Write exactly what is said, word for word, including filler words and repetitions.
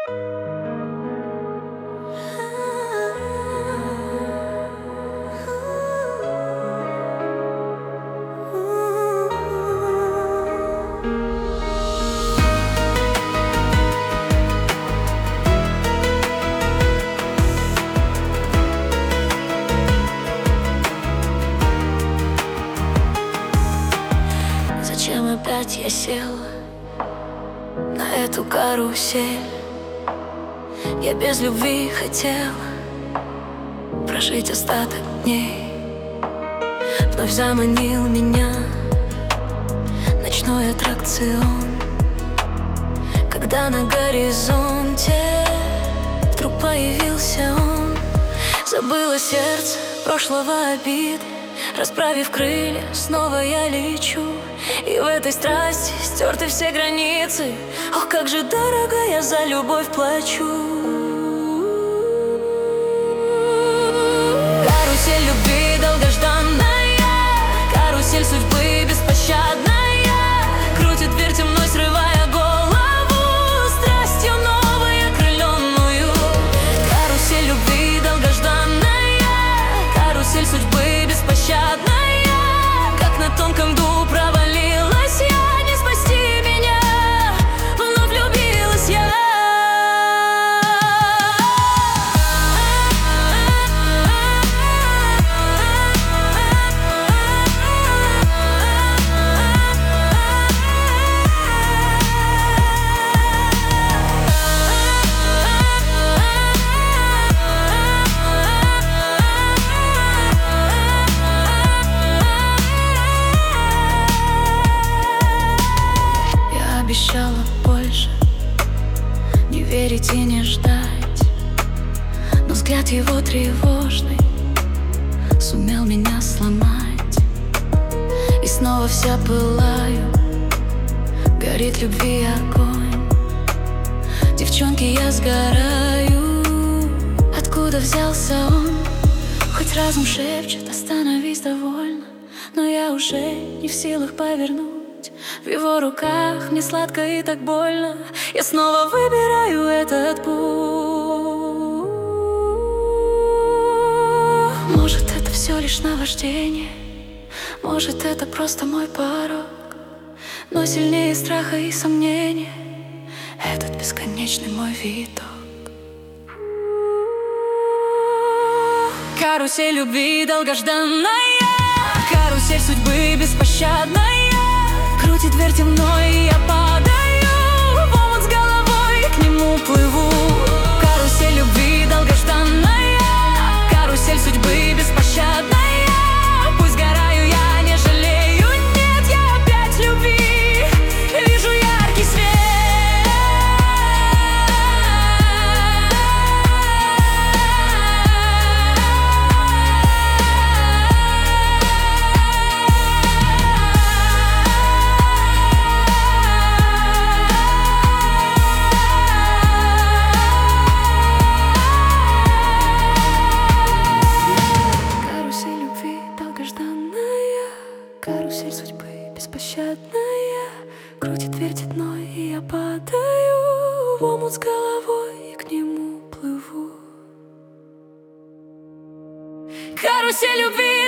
Зачем опять я сел на эту карусель? Я без любви хотел прожить остаток дней. Вновь заманил меня ночной аттракцион, когда на горизонте вдруг появился он. Забыло сердце прошлого обид, расправив крылья, снова я лечу. И в этой страсти стерты все границы. Ох, как же дорого я за любовь плачу. Карусель любви долгожданная, карусель судьбы беспощадная, крутит, вертит мной, срывая голову, страстью новой окрыленную. Карусель любви долгожданная, карусель судьбы беспощадная, как на тонком льду провалилась я, не спасти меня, вновь влюбилась я. Обещала больше не верить и не ждать, но взгляд его тревожный сумел меня сломать. И снова вся пылаю, горит любви огонь. Девчонки, я сгораю. Откуда взялся он? Хоть разум шепчет, остановись довольно, но я уже не в силах повернуть. В его руках мне сладко и так больно. Я снова выбираю этот путь. Может, это все лишь наваждение, может, это просто мой порог, но сильнее страха и сомнения этот бесконечный мой виток. Карусель любви долгожданная, карусель судьбы беспощадная, крутит, вертит мной, и я падаю в омут с головой, к нему плыву. Карусель любви долгожданная, карусель судьбы беспощадная, пусть сгораю, я не жалею, нет, я опять в любви вижу яркий свет. Карусель судьбы беспощадная, крутит, вертит, но и я падаю в омут с головой, и к нему плыву. Карусель любви